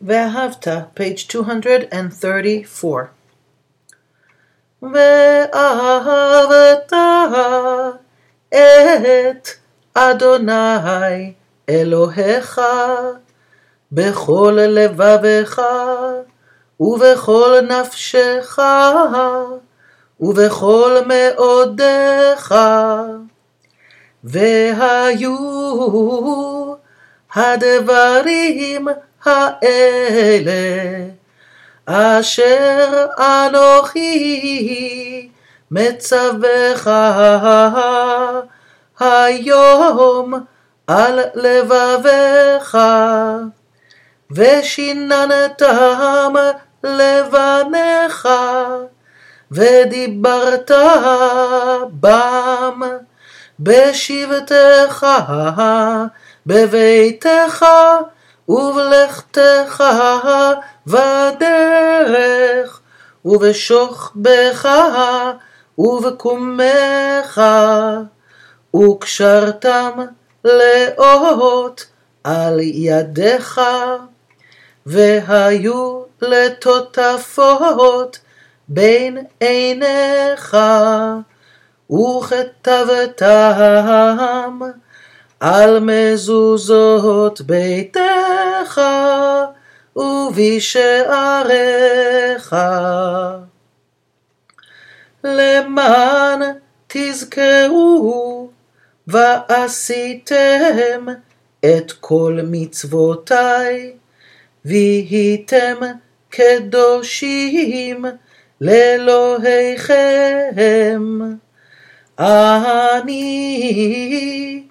ואהבת, page 234. ואהבת את אדוני אלוהיך בכל לבבך ובכל נפשך ובכל מאודך. והיו הדברים האלה אשר אנוכי מצווך היום על לבבך, ושיננתם לבניך, ודיברת בם בשבתך, בביתך ובלכתך בדרך, ובשוכבך ובקומך, וקשרתם לאות על ידיך, והיו לטוטפות בין עיניך, וכתבתם על מזוזות ביתך ובשעריך, למען תזכרו ועשיתם את כל מצוותי, והייתם קדושים לאלוהיכם. אני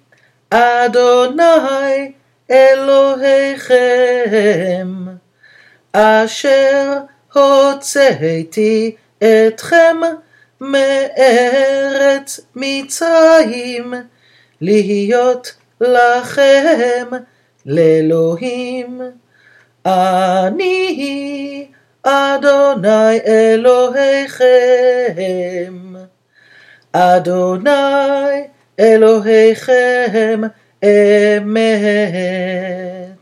אדוני אלוהיכם, אשר הוצאתי אתכם מארץ מצרים, להיות לכם לאלוהים. אני אדוני אלוהיכם, אדוני אלוהיכם אמת.